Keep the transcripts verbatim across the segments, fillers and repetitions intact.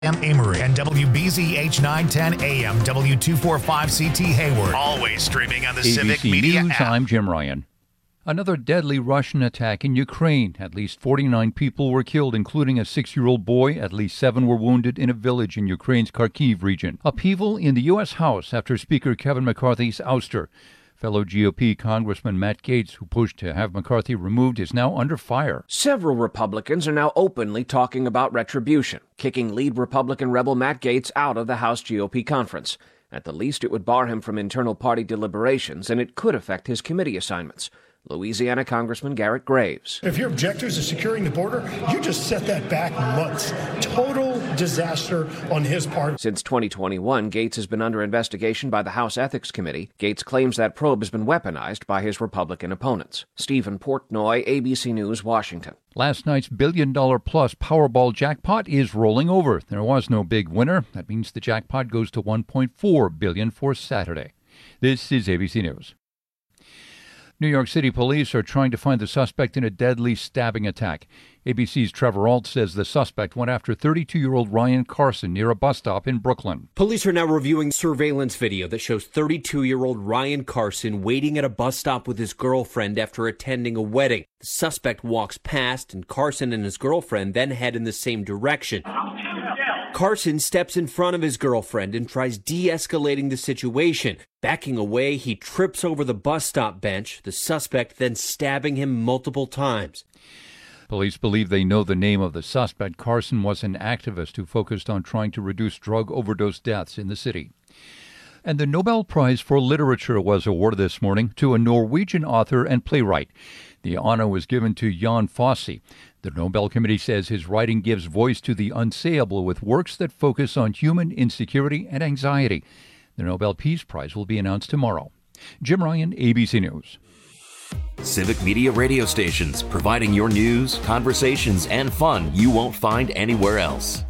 Amory and W B Z H nine ten A M W two forty-five C T Hayward. Always streaming on the A B C Civic Media News, app. I'm Jim Ryan. Another deadly Russian attack in Ukraine. At least forty-nine people were killed, including a six-year-old boy. At least seven were wounded in a village in Ukraine's Kharkiv region. Upheaval in the U S. House after Speaker Kevin McCarthy's ouster. Fellow G O P Congressman Matt Gaetz, who pushed to have McCarthy removed, is now under fire. Several Republicans are now openly talking about retribution, kicking lead Republican rebel Matt Gaetz out of the House G O P conference. At the least, it would bar him from internal party deliberations, and it could affect his committee assignments. Louisiana Congressman Garrett Graves. If your objectives are securing the border, you just set that back months. Total disaster on his part. Since twenty twenty-one, Gaetz has been under investigation by the House Ethics Committee. Gaetz claims that probe has been weaponized by his Republican opponents. Stephen Portnoy, A B C News, Washington. Last night's billion-dollar-plus Powerball jackpot is rolling over. There was no big winner. That means the jackpot goes to one point four billion dollars for Saturday. This is A B C News. New York City police are trying to find the suspect in a deadly stabbing attack. A B C's Trevor Ault says the suspect went after thirty-two-year-old Ryan Carson near a bus stop in Brooklyn. Police are now reviewing surveillance video that shows thirty-two-year-old Ryan Carson waiting at a bus stop with his girlfriend after attending a wedding. The suspect walks past, and Carson and his girlfriend then head in the same direction. Carson steps in front of his girlfriend and tries de-escalating the situation. Backing away, he trips over the bus stop bench, the suspect then stabbing him multiple times. Police believe they know the name of the suspect. Carson was an activist who focused on trying to reduce drug overdose deaths in the city. And the Nobel Prize for Literature was awarded this morning to a Norwegian author and playwright. The honor was given to Jan Fosse. The Nobel Committee says his writing gives voice to the unsayable with works that focus on human insecurity and anxiety. The Nobel Peace Prize will be announced tomorrow. Jim Ryan, A B C News. Civic Media radio stations, providing your news, conversations, and fun you won't find anywhere else.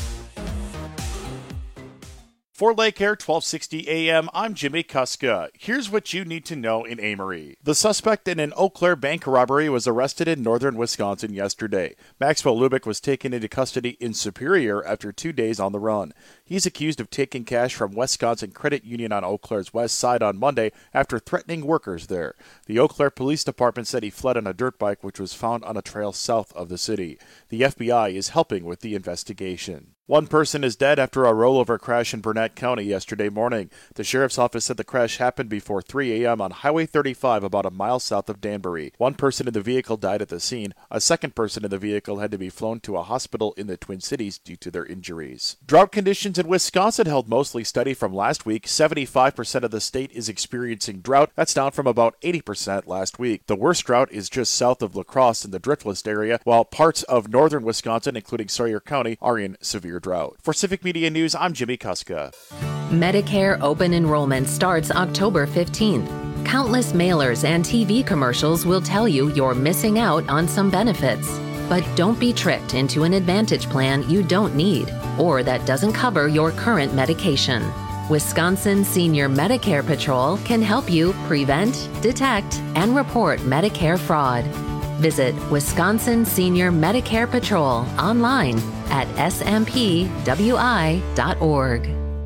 For Lake Air twelve sixty A M, I'm Jimmy Kuska. Here's what you need to know in Amory. The suspect in an Eau Claire bank robbery was arrested in northern Wisconsin yesterday. Maxwell Lubick was taken into custody in Superior after two days on the run. He's accused of taking cash from Wisconsin Credit Union on Eau Claire's west side on Monday after threatening workers there. The Eau Claire Police Department said he fled on a dirt bike which was found on a trail south of the city. The F B I is helping with the investigation. One person is dead after a rollover crash in Burnett County yesterday morning. The sheriff's office said the crash happened before three a.m. on Highway thirty-five, about a mile south of Danbury. One person in the vehicle died at the scene. A second person in the vehicle had to be flown to a hospital in the Twin Cities due to their injuries. Drought conditions in Wisconsin held mostly steady from last week. seventy-five percent of the state is experiencing drought. That's down from about eighty percent last week. The worst drought is just south of La Crosse in the Driftless area, while parts of northern Wisconsin, including Sawyer County, are in severe drought. For Civic Media News, I'm Jimmy Kuska. Medicare open enrollment starts October fifteenth. Countless mailers and T V commercials will tell you you're missing out on some benefits. But don't be tricked into an Advantage plan you don't need or that doesn't cover your current medication. Wisconsin Senior Medicare Patrol can help you prevent, detect, and report Medicare fraud. Visit Wisconsin Senior Medicare Patrol online at s m p w i dot org.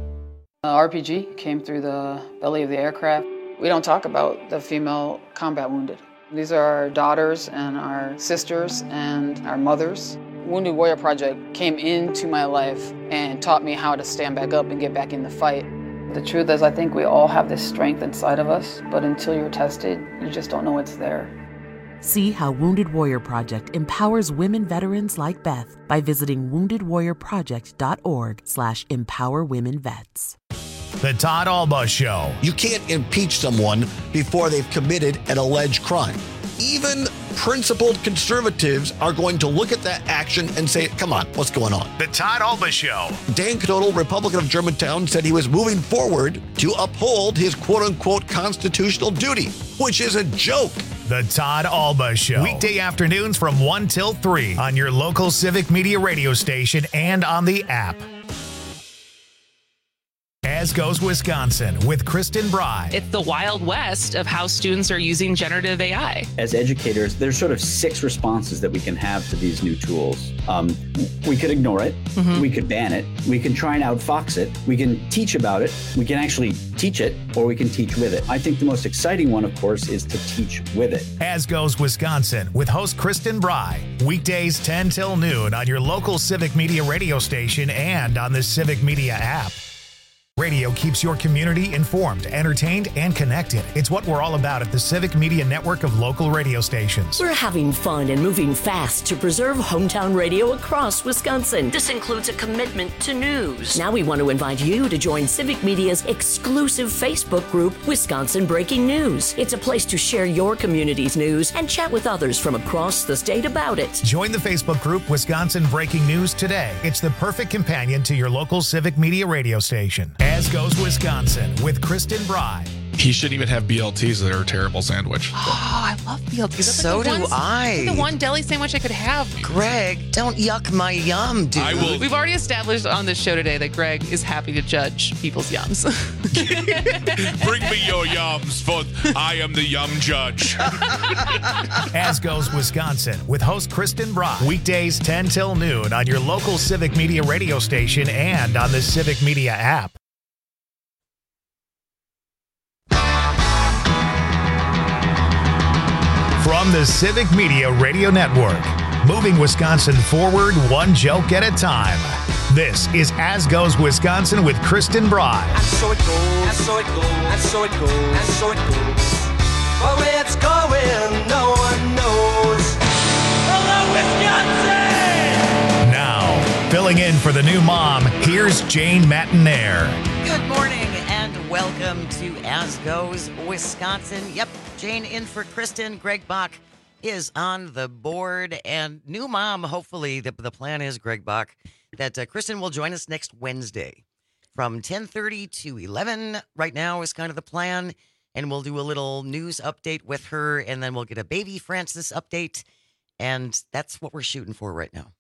Uh, R P G came through the belly of the aircraft. We don't talk about the female combat wounded. These are our daughters and our sisters and our mothers. Wounded Warrior Project came into my life and taught me how to stand back up and get back in the fight. The truth is, I think we all have this strength inside of us, but until you're tested, you just don't know it's there. See how Wounded Warrior Project empowers women veterans like Beth by visiting wounded warrior project dot org slash empower women vets. The Todd Alba Show. You can't impeach someone before they've committed an alleged crime. Even principled conservatives are going to look at that action and say, come on, what's going on? The Todd Alba Show. Dan Knodel, Republican of Germantown, said he was moving forward to uphold his quote-unquote constitutional duty, which is a joke. The Todd Alba Show. Weekday afternoons from one till three on your local Civic Media radio station and on the app. As Goes Wisconsin with Kristen Bry. It's the Wild West of how students are using generative A I. As educators, there's sort of six responses that we can have to these new tools. Um, we could ignore it. Mm-hmm. We could ban it. We can try and outfox it. We can teach about it. We can actually teach it, or we can teach with it. I think the most exciting one, of course, is to teach with it. As Goes Wisconsin with host Kristen Bry. Weekdays ten till noon on your local Civic Media radio station and on the Civic Media app. Radio keeps your community informed, entertained, and connected. It's what we're all about at the Civic Media network of local radio stations. We're having fun and moving fast to preserve hometown radio across Wisconsin. This includes a commitment to news. Now we want to invite you to join Civic Media's exclusive Facebook group, Wisconsin Breaking News. It's a place to share your community's news and chat with others from across the state about it. Join the Facebook group Wisconsin Breaking News today. It's the perfect companion to your local Civic Media radio station. As Goes Wisconsin with Kristen Bry. He shouldn't even have B L Ts. They're a terrible sandwich. Oh, I love B L Ts. That's So like the do one, I. Like the one deli sandwich I could have. Greg, don't yuck my yum, dude. I will. We've already established on this show today that Greg is happy to judge people's yums. Bring me your yums, for I am the yum judge. As Goes Wisconsin with host Kristen Bry. Weekdays ten till noon on your local Civic Media radio station and on the Civic Media app. From the Civic Media Radio Network, moving Wisconsin forward one joke at a time. This is As Goes Wisconsin with Kristen Bry. And so it goes, and so it goes, and so it goes, and so it goes. But where it's going, no one knows. Hello, Wisconsin! Now, filling in for the new mom, here's Jane Matinaire. Good morning and welcome to As Goes Wisconsin. Yep, Jane in for Kristen. Greg Bach is on the board. And new mom, hopefully, the, the plan is, Greg Bach, that uh, Kristen will join us next Wednesday from ten thirty to eleven. Right now is kind of the plan. And we'll do a little news update with her. And then we'll get a baby Francis update. And that's what we're shooting for right now.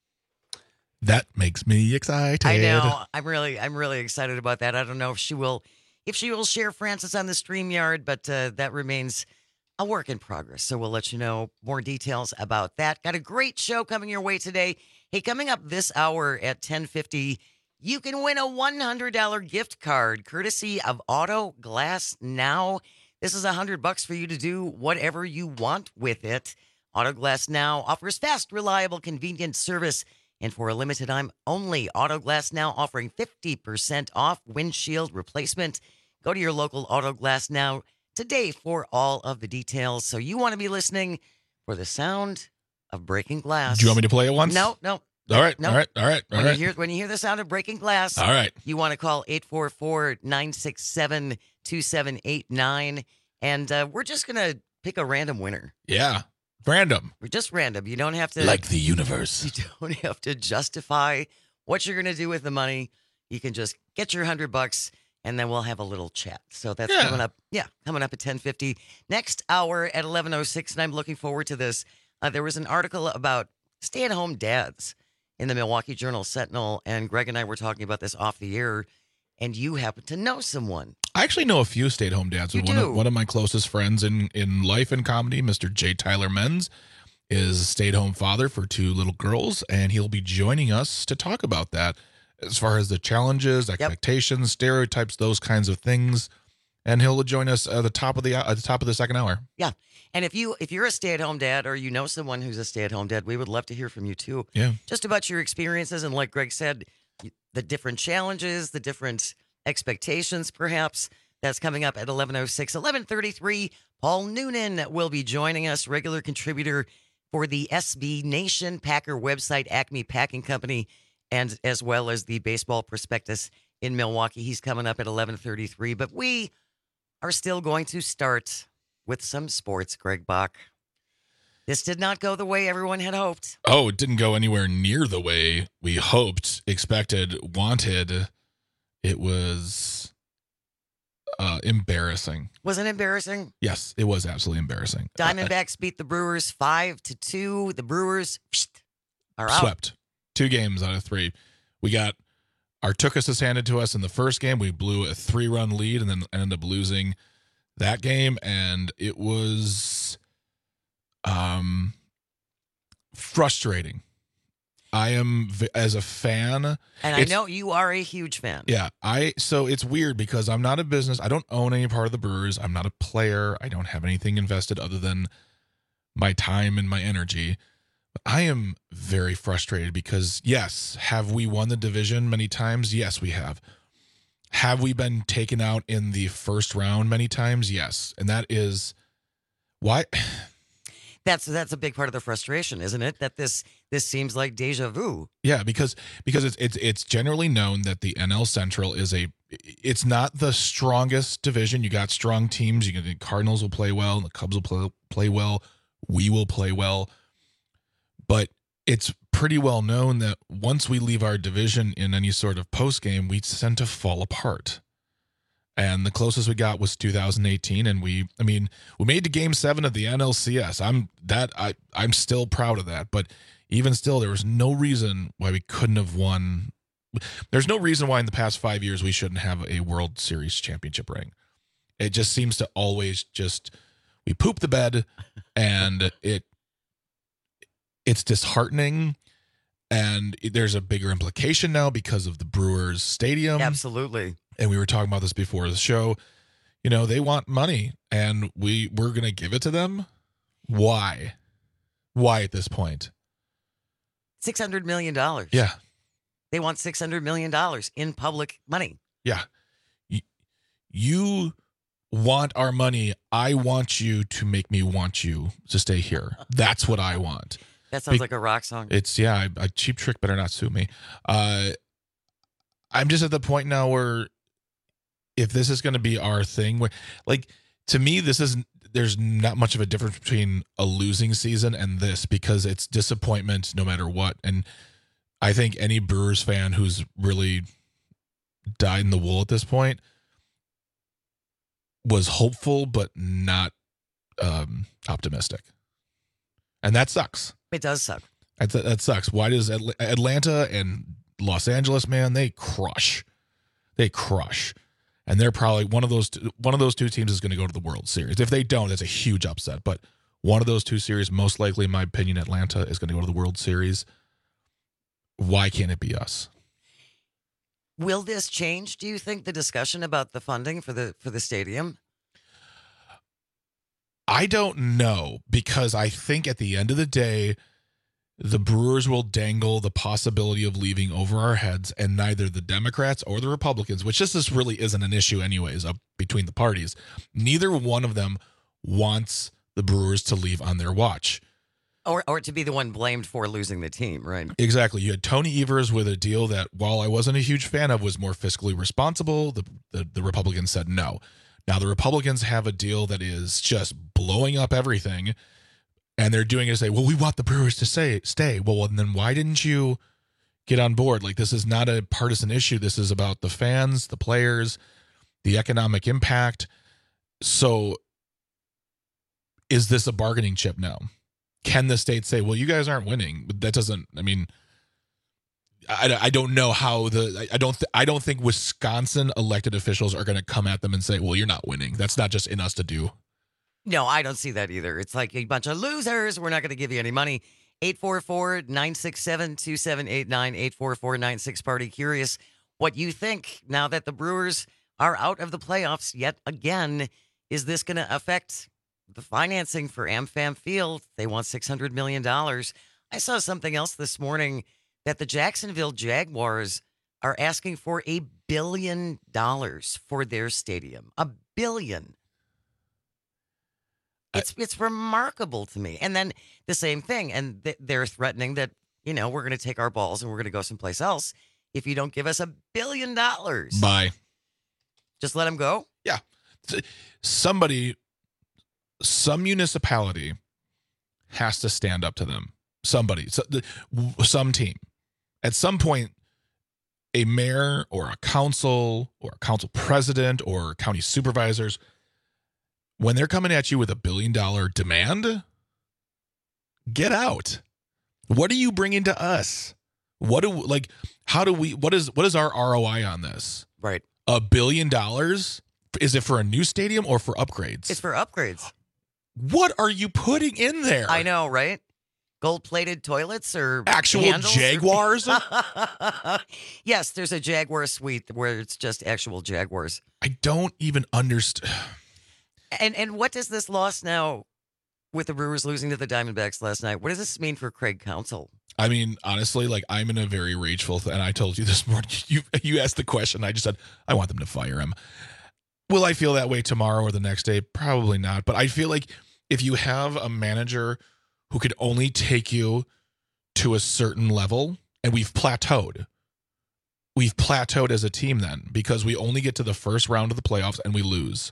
That makes me excited. I know. I'm really, I'm really excited about that. I don't know if she will, if she will share Francis on the StreamYard, but uh, that remains a work in progress. So we'll let you know more details about that. Got a great show coming your way today. Hey, coming up this hour at ten fifty, you can win a one hundred dollars gift card courtesy of Auto Glass Now. This is a hundred bucks for you to do whatever you want with it. Auto Glass Now offers fast, reliable, convenient service. And for a limited time only, Auto Glass Now offering fifty percent off windshield replacement. Go to your local Auto Glass Now today for all of the details. So you want to be listening for the sound of breaking glass. Do you want me to play it once? No, no. All right, no. all right, all right, all when right. You hear, when you hear the sound of breaking glass, all right. You want to call eight four four, nine six seven, two seven eight nine. And uh, we're just going to pick a random winner. Yeah. Random. We're just random. You don't have to. Like the universe. You don't have to justify what you're going to do with the money. You can just get your hundred bucks and then we'll have a little chat. So that's Yeah. coming up. Yeah, coming up at ten fifty. Next hour at eleven oh six, and I'm looking forward to this. Uh, there was an article about stay-at-home dads in the Milwaukee Journal Sentinel, and Greg and I were talking about this off the air, and you happen to know someone. I actually know a few stay-at-home dads. You one, do? Of, one of my closest friends in, in life and comedy, Mister J. Tyler Menz, is a stay-at-home father for two little girls, and he'll be joining us to talk about that as far as the challenges, expectations, yep. stereotypes, those kinds of things. And he'll join us at the top of the at the top of the second hour. Yeah, and if you if you're a stay-at-home dad or you know someone who's a stay-at-home dad, we would love to hear from you too. Yeah, just about your experiences and, like Greg said, the different challenges, the different expectations, perhaps. That's coming up at eleven oh six, eleven thirty-three. Paul Noonan will be joining us, regular contributor for the S B Nation Packer website, Acme Packing Company, and as well as the Baseball Prospectus in Milwaukee. He's coming up at eleven thirty-three. But we are still going to start with some sports, Greg Bach. This did not go the way everyone had hoped. Oh, it didn't go anywhere near the way we hoped, expected, wanted. It was uh, embarrassing. Was it embarrassing? Yes, it was absolutely embarrassing. Diamondbacks beat the Brewers five to two. The Brewers psht, are out. Swept. Two games out of three. We got Artukas is handed to us in the first game. We blew a three-run lead and then ended up losing that game, and it was um, frustrating. I am, as a fan. And I know you are a huge fan. Yeah. I So it's weird because I'm not a business. I don't own any part of the Brewers. I'm not a player. I don't have anything invested other than my time and my energy. I am very frustrated because, yes, have we won the division many times? Yes, we have. Have we been taken out in the first round many times? Yes. And that is why. That's that's a big part of the frustration, isn't it? That this this seems like deja vu. Yeah, because because it's it's it's generally known that the N L Central is a it's not the strongest division. You got strong teams. You can, the Cardinals will play well, and the Cubs will play play well. We will play well, but it's pretty well known that once we leave our division in any sort of post game, we tend to fall apart. And the closest we got was two thousand eighteen, and we, I mean, we made to Game Seven of the N L C S. I'm that I I'm still proud of that, but even still, there was no reason why we couldn't have won. There's no reason why in the past five years we shouldn't have a World Series championship ring. It just seems to always just we poop the bed, and it it's disheartening. And there's a bigger implication now because of the Brewers Stadium. Absolutely. And we were talking about this before the show. You know, they want money, and we, we're going to give it to them. Why? Why at this point? six hundred million dollars. Yeah. They want six hundred million dollars in public money. Yeah. You, you want our money. I want you to make me want you to stay here. That's what I want. That sounds Be- like a rock song. It's, yeah, a Cheap Trick better not sue me. Uh, I'm just at the point now where if this is going to be our thing, where, like, to me, this is there's not much of a difference between a losing season and this, because it's disappointment no matter what. And I think any Brewers fan who's really dyed in the wool at this point was hopeful but not um, optimistic. And that sucks. It does suck. That, that sucks. Why does Atl- Atlanta and Los Angeles, man, they crush. They crush. And they're probably one of those two, one of those two teams is going to go to the World Series. If they don't, that's a huge upset. But one of those two series, most likely, in my opinion, Atlanta is going to go to the World Series. Why can't it be us? Will this change, do you think, the discussion about the funding for the for the stadium? I don't know, because I think at the end of the day, the Brewers will dangle the possibility of leaving over our heads, and neither the Democrats or the Republicans, which this, this really isn't an issue anyways up between the parties, neither one of them wants the Brewers to leave on their watch. Or or to be the one blamed for losing the team, right? Exactly. You had Tony Evers with a deal that, while I wasn't a huge fan of, was more fiscally responsible. The, the, the Republicans said no. Now the Republicans have a deal that is just blowing up everything. And they're doing it to say, well, we want the Brewers to say stay. Well, and then why didn't you get on board? Like, this is not a partisan issue. This is about the fans, the players, the economic impact. So is this a bargaining chip now? Can the state say, well, you guys aren't winning? But that doesn't, I mean, I, I don't know how the, I don't, th- I don't think Wisconsin elected officials are going to come at them and say, well, you're not winning. That's not just in us to do. No, I don't see that either. It's like a bunch of losers. We're not going to give you any money. eight four four, nine six seven, two seven eight nine, eight four four, nine six Party. Curious what you think now that the Brewers are out of the playoffs yet again. Is this going to affect the financing for AmFam Field? They want six hundred million dollars. I saw something else this morning that the Jacksonville Jaguars are asking for a billion dollars for their stadium. A billion. It's it's remarkable to me. And then the same thing. And th- they're threatening that, you know, we're going to take our balls and we're going to go someplace else if you don't give us a billion dollars. Bye. Just let them go? Yeah. Somebody, some municipality has to stand up to them. Somebody, so, some team. At some point, a mayor or a council or a council president or county supervisors, when they're coming at you with a billion dollar demand, get out. What are you bringing to us? What do like How do we, what is, what is our R O I on this? Right. A billion dollars? Is it for a new stadium or for upgrades? It's for upgrades. What are you putting in there? I know, right? Gold-plated toilets or actual handles Jaguars? Or... Yes, there's a Jaguar suite where it's just actual Jaguars. I don't even understand. And and what does this loss now with the Brewers losing to the Diamondbacks last night? What does this mean for Craig Counsell? I mean, honestly, like I'm in a very rageful th- and I told you this morning, you you asked the question, I just said, I want them to fire him. Will I feel that way tomorrow or the next day? Probably not. But I feel like if you have a manager who could only take you to a certain level, and we've plateaued. We've plateaued as a team then because we only get to the first round of the playoffs and we lose.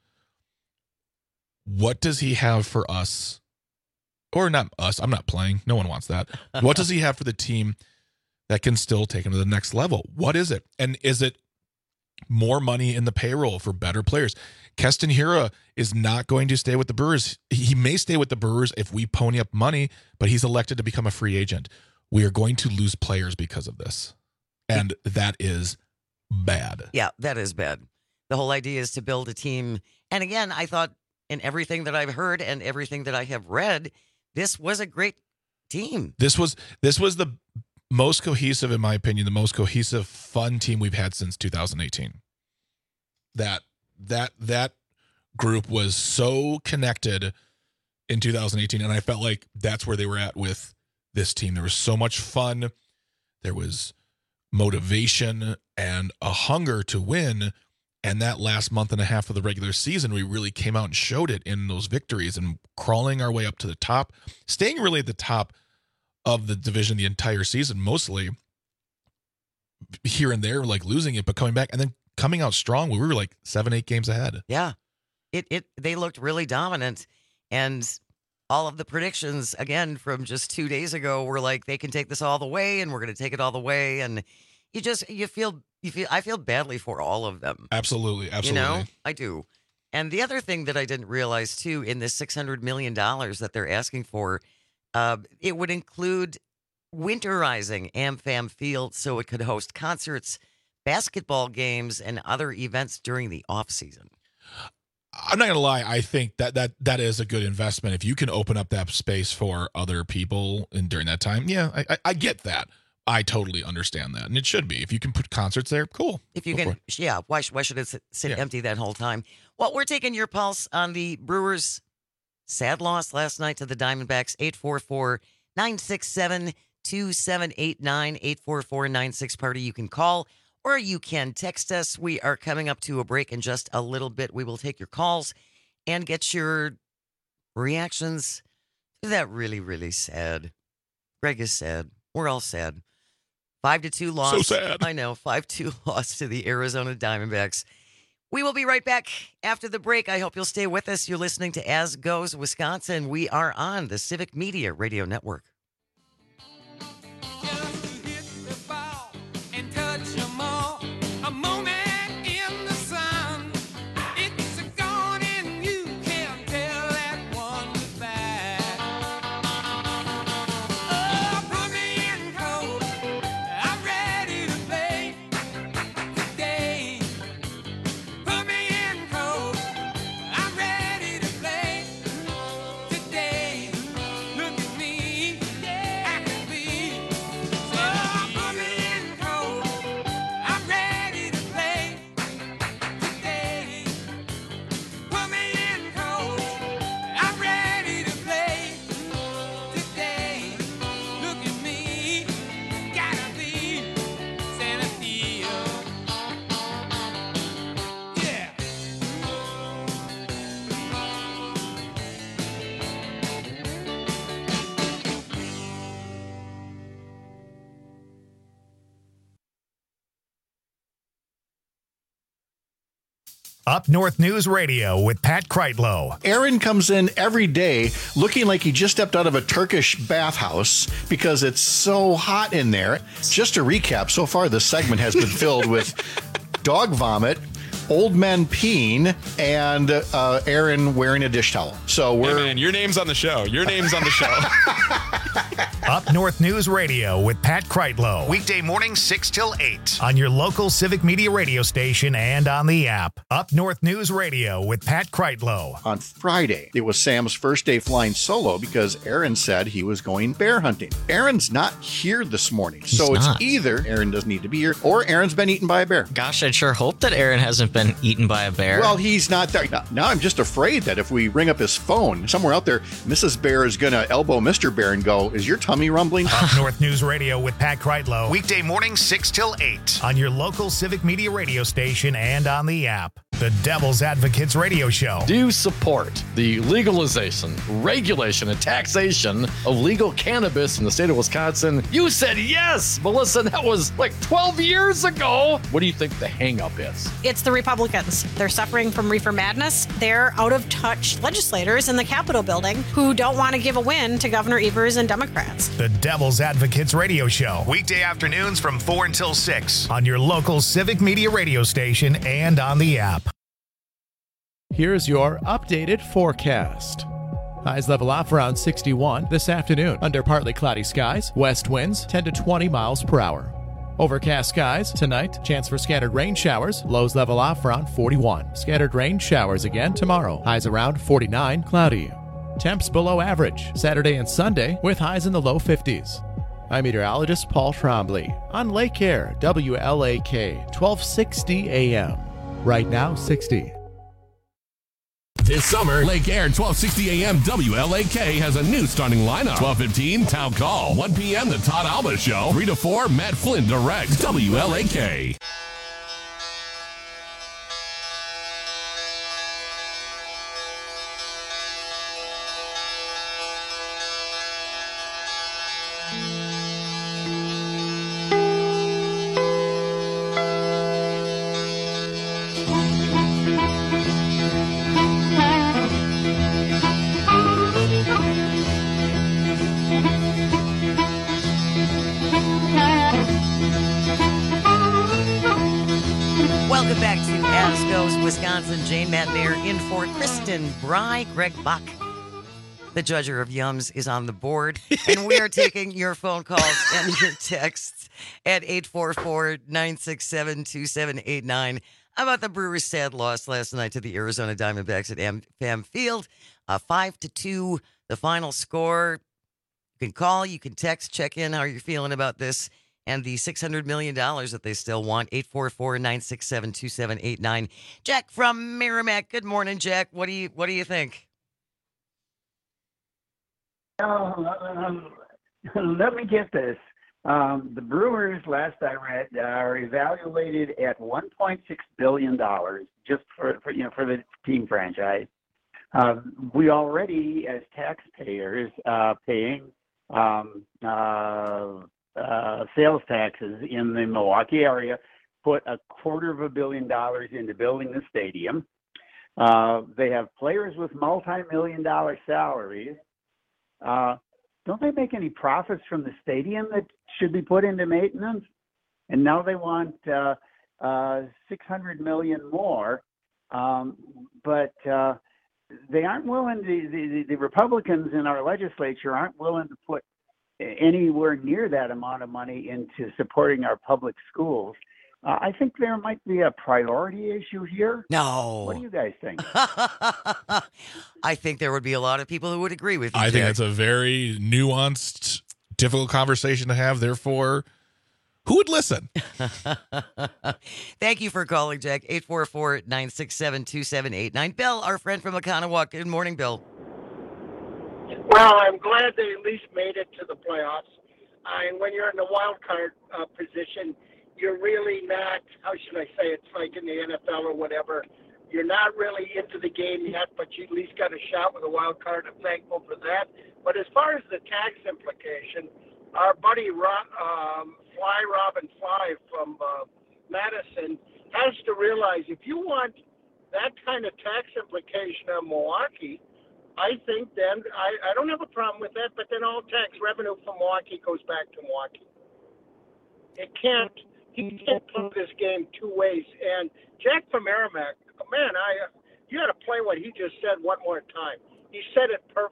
What does he have for us? Or not us. I'm not playing. No one wants that. What does he have for the team that can still take him to the next level? What is it? And is it more money in the payroll for better players? Keston Hiura is not going to stay with the Brewers. He may stay with the Brewers if we pony up money, but he's elected to become a free agent. We are going to lose players because of this. And that is bad. Yeah, that is bad. The whole idea is to build a team. And again, I thought in everything that I've heard and everything that I have read, this was a great team. This was this was the most cohesive, in my opinion, the most cohesive, fun team we've had since two thousand eighteen. That that that group was so connected in two thousand eighteen, and I felt like that's where they were at with this team. There was so much fun. There was motivation and a hunger to win. And that last month and a half of the regular season, we really came out and showed it in those victories and crawling our way up to the top, staying really at the top of the division the entire season, mostly here and there, like losing it, but coming back and then coming out strong. We were like seven, eight games ahead. Yeah. It it they looked really dominant. And all of the predictions, again, from just two days ago were like, they can take this all the way and we're going to take it all the way. And you just, you feel, you feel, I feel badly for all of them. Absolutely. Absolutely. You know, I do. And the other thing that I didn't realize too, in this six hundred million dollars that they're asking for, uh, it would include winterizing AmFam Field so it could host concerts, basketball games, and other events during the off season. I'm not going to lie. I think that, that that is a good investment. If you can open up that space for other people and during that time, yeah, I, I, I get that. I totally understand that. And it should be. If you can put concerts there, cool. If you Go can, yeah, why, why should it sit, sit Yeah. empty that whole time? Well, we're taking your pulse on the Brewers' sad loss last night to the Diamondbacks. eight four four, nine six seven, two seven eight nine, eight four four, nine six party. You can call or you can text us. We are coming up to a break in just a little bit. We will take your calls and get your reactions to that really, really sad. Greg is sad. We're all sad. Five to two loss. So sad. I know. Five two loss to the Arizona Diamondbacks. We will be right back after the break. I hope you'll stay with us. You're listening to As Goes Wisconsin. We are on the Civic Media Radio Network. Up North News Radio with Pat Kreitlow. Aaron comes in every day looking like he just stepped out of a Turkish bathhouse because it's so hot in there. Just to recap, so far this segment has been filled with dog vomit, old men peeing, and uh, Aaron wearing a dish towel. So we're hey man, your name's on the show. Your name's on the show. Up North News Radio with Pat Kreitlow. Weekday mornings six till eight on your local Civic Media radio station and on the app. Up North News Radio with Pat Kreitlow. On Friday, it was Sam's first day flying solo because Aaron said he was going bear hunting. Aaron's not here this morning, He's so not. it's either Aaron doesn't need to be here or Aaron's been eaten by a bear. Gosh, I'd sure hope that Aaron hasn't been eaten by a bear. Well, he's not there. Now, now I'm just afraid that if we ring up his phone, somewhere out there, Missus Bear is going to elbow Mister Bear and go, is your tummy rumbling? Up North News Radio with Pat Kreitlow. Weekday mornings six till eight on your local Civic Media radio station and on the app. The Devil's Advocates Radio Show. Do you support the legalization, regulation, and taxation of legal cannabis in the state of Wisconsin? You said yes, Melissa. That was like twelve years ago. What do you think the hang-up is? It's the Republicans. They're suffering from reefer madness. They're out-of-touch legislators in the Capitol building who don't want to give a win to Governor Evers and Democrats. The Devil's Advocates Radio Show. Weekday afternoons from four until six on your local Civic Media radio station and on the app. Here's your updated forecast. Highs level off around sixty-one this afternoon under partly cloudy skies. West winds ten to twenty miles per hour. Overcast skies tonight. Chance for scattered rain showers. Lows level off around forty-one. Scattered rain showers again tomorrow. Highs around forty-nine, cloudy. Temps below average Saturday and Sunday with highs in the low fifties. I'm meteorologist Paul Trombley on Lake Air, W L A K, twelve sixty A M. Right now, sixty. This summer, Lake Air twelve sixty A M W L A K has a new starting lineup. twelve fifteen, Town Call. one p.m. The Todd Alba Show. three to four, Matt Flynn directs W L A K. Welcome back to As Goes Wisconsin. Jane Matnair in for Kristen Bry. Greg Buck, the judger of Yums, is on the board. And we are taking your phone calls and your texts at eight four four, nine six seven, two seven eight nine about the Brewers' sad loss last night to the Arizona Diamondbacks at Am- Fam Field. Uh, five to two, the final score. You can call, you can text, check in how you're feeling about this and the six hundred million dollars that they still want. eight four four, nine six seven, two seven eight nine. Jack from Merrimack. Good morning, Jack. What do you what do you think? Uh, let me get this. Um, the Brewers, last I read, are evaluated at one point six billion dollars just for, for you know for the team franchise. Uh, we already, as taxpayers, uh, paying um, uh, uh, sales taxes in the Milwaukee area, put a quarter of a billion dollars into building the stadium. Uh, they have players with multi-million dollar salaries. Uh, don't they make any profits from the stadium that should be put into maintenance? And now they want uh, uh, six hundred million dollars more, um, but uh, they aren't willing to, the, the Republicans in our legislature aren't willing to put anywhere near that amount of money into supporting our public schools. Uh, I think there might be a priority issue here. No. What do you guys think? I think there would be a lot of people who would agree with you, I think Jack. that's a very nuanced, difficult conversation to have. Therefore, who would listen? Thank you for calling, Jack. eight four four, nine six seven, two seven eight nine. Bill, our friend from Oconomowoc. Good morning, Bill. Well, I'm glad they at least made it to the playoffs. Uh, and when you're in the wild card uh, position, you're really not, how should I say, it's like in the N F L or whatever. You're not really into the game yet, but you at least got a shot with a wild card. I'm thankful for that. But as far as the tax implication, our buddy Ro- um, Fly Robin Fly from uh, Madison has to realize if you want that kind of tax implication on Milwaukee, I think then, I, I don't have a problem with that, but then all tax revenue from Milwaukee goes back to Milwaukee. It can't, he can't play this game two ways. And Jack from Merrimack, man, I, you got to play what he just said one more time. He said it perfectly.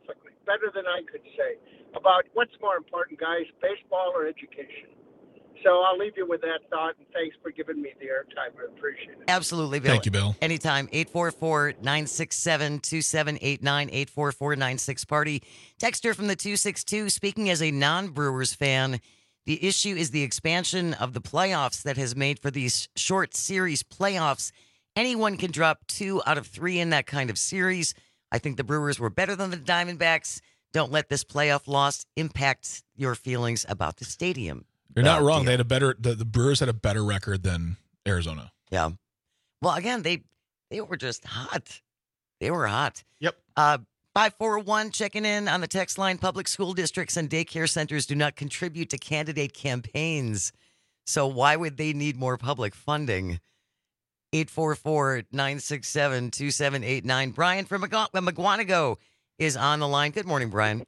better than I could say about what's more important, guys, baseball or education. So I'll leave you with that thought, and thanks for giving me the airtime. I appreciate it. Absolutely, Bill. Thank you, Bill. Anytime. eight four four, nine six seven, two seven eight nine, eight four four, nine six party. Texter from the two six two, speaking as a non-Brewers fan, the issue is the expansion of the playoffs that has made for these short series playoffs. Anyone can drop two out of three in that kind of series. I think the Brewers were better than the Diamondbacks. Don't let this playoff loss impact your feelings about the stadium. You're not Uh, wrong. deal. They had a better. The, the Brewers had a better record than Arizona. Yeah. Well, again, they they were just hot. They were hot. Yep. Uh, five four one checking in on the text line. Public school districts and daycare centers do not contribute to candidate campaigns. So why would they need more public funding? eight four four, nine six seven, two seven eight nine. Brian from McGu- McGuanago is on the line. Good morning, Brian.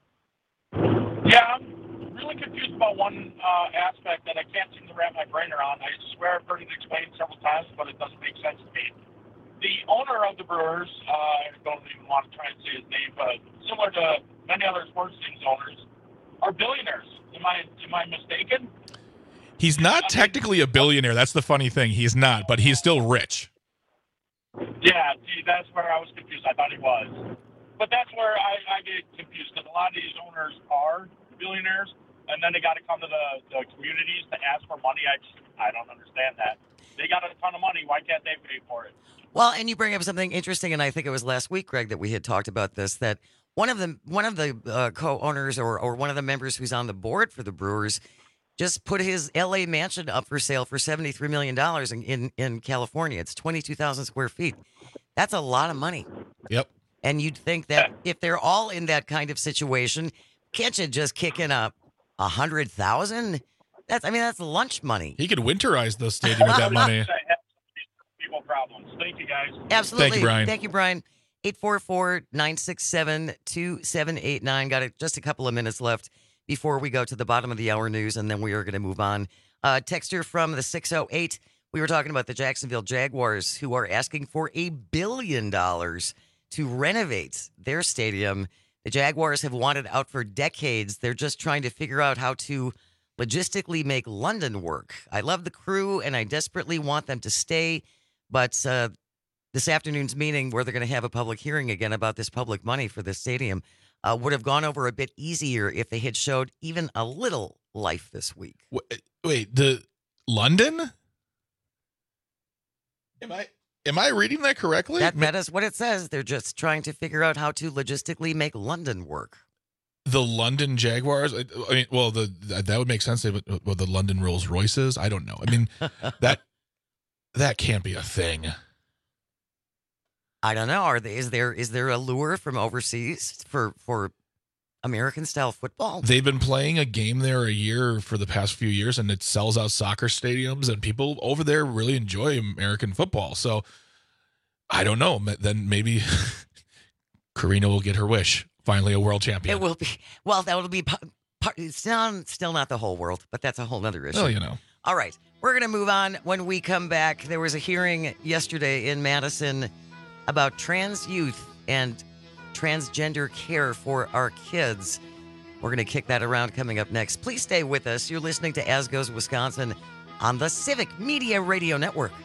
Yeah, I'm really confused about one uh, aspect that I can't seem to wrap my brain around. I swear I've heard it explained several times, but it doesn't make sense to me. The owner of the Brewers, uh, I don't even want to try and say his name, but similar to many other sports teams owners, are billionaires. Am I am I mistaken? He's not technically a billionaire. That's the funny thing. He's not, but he's still rich. Yeah, see, that's where I was confused. I thought he was. But that's where I, I get confused, because a lot of these owners are billionaires, and then they got to come to the, the communities to ask for money. I just, I don't understand that. They got a ton of money. Why can't they pay for it? Well, and you bring up something interesting, and I think it was last week, Greg, that we had talked about this, that one of the one of the uh, co-owners or, or one of the members who's on the board for the Brewers just put his L A mansion up for sale for seventy-three million dollars in, in, in California. It's twenty-two thousand square feet. That's a lot of money. Yep. And you'd think that if they're all in that kind of situation, can't you just kick in a one hundred thousand dollars? That's, I mean, that's lunch money. He could winterize the stadium with that money. People problems. Thank you, guys. Absolutely. Thank you, Brian. Thank you, Brian. eight four four, nine six seven, two seven eight nine. Got it, just a couple of minutes left before we go to the bottom of the hour news, and then we are going to move on. Uh, texter from the six oh eight. We were talking about the Jacksonville Jaguars, who are asking for a billion dollars to renovate their stadium. The Jaguars have wanted out for decades. They're just trying to figure out how to logistically make London work. I love the crew, and I desperately want them to stay, but uh, this afternoon's meeting, where they're going to have a public hearing again about this public money for this stadium, uh, would have gone over a bit easier if they had showed even a little life this week. Wait, wait the London? Am I am I reading that correctly? That, that is what it says. They're just trying to figure out how to logistically make London work. The London Jaguars. I, I mean, well, the that would make sense. They would, well, the London Rolls Royces. I don't know. I mean, that that can't be a thing. I don't know. Are they, is there is there a lure from overseas for for American style football? They've been playing a game there a year for the past few years, and it sells out soccer stadiums, and people over there really enjoy American football. So I don't know. Then maybe Karina will get her wish. Finally, a world champion. It will be. Well, that will be. Part, it's still, still not the whole world, but that's a whole other issue. Well, you know. All right, we're going to move on. When we come back, there was a hearing yesterday in Madison about trans youth and transgender care for our kids. We're going to kick that around coming up next. Please stay with us. You're listening to As Goes Wisconsin on the Civic Media Radio Network.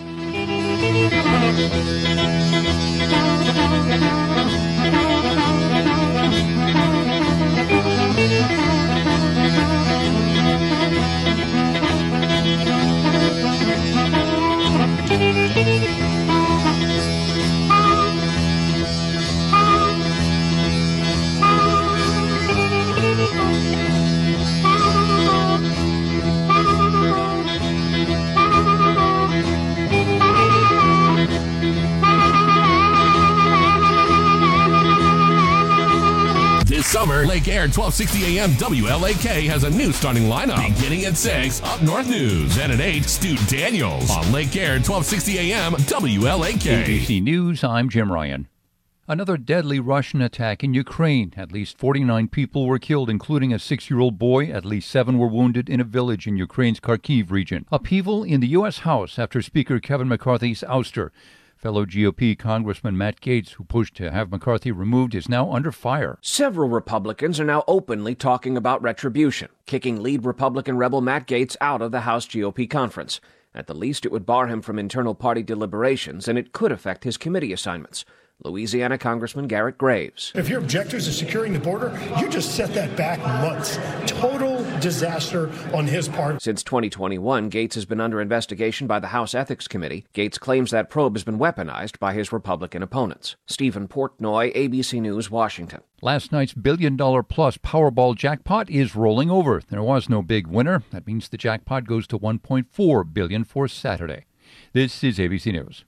This summer, Lake Air twelve sixty A M W L A K has a new starting lineup. Beginning at six, Up North News. Then at eight, Stu Daniels. On Lake Air twelve sixty A M W L A K. A B C News, I'm Jim Ryan. Another deadly Russian attack in Ukraine. At least forty-nine people were killed, including a six-year-old boy. At least seven were wounded in a village in Ukraine's Kharkiv region. Upheaval in the U S House after Speaker Kevin McCarthy's ouster. Fellow G O P Congressman Matt Gaetz, who pushed to have McCarthy removed, is now under fire. Several Republicans are now openly talking about retribution, kicking lead Republican rebel Matt Gaetz out of the House G O P conference. At the least, it would bar him from internal party deliberations, and it could affect his committee assignments. Louisiana Congressman Garrett Graves. If your objectives are securing the border, you just set that back months. Total disaster on his part. Since twenty twenty-one, Gaetz has been under investigation by the House Ethics Committee. Gaetz claims that probe has been weaponized by his Republican opponents. Stephen Portnoy, A B C News, Washington. Last night's billion-dollar-plus Powerball jackpot is rolling over. There was no big winner. That means the jackpot goes to one point four billion dollars for Saturday. This is A B C News.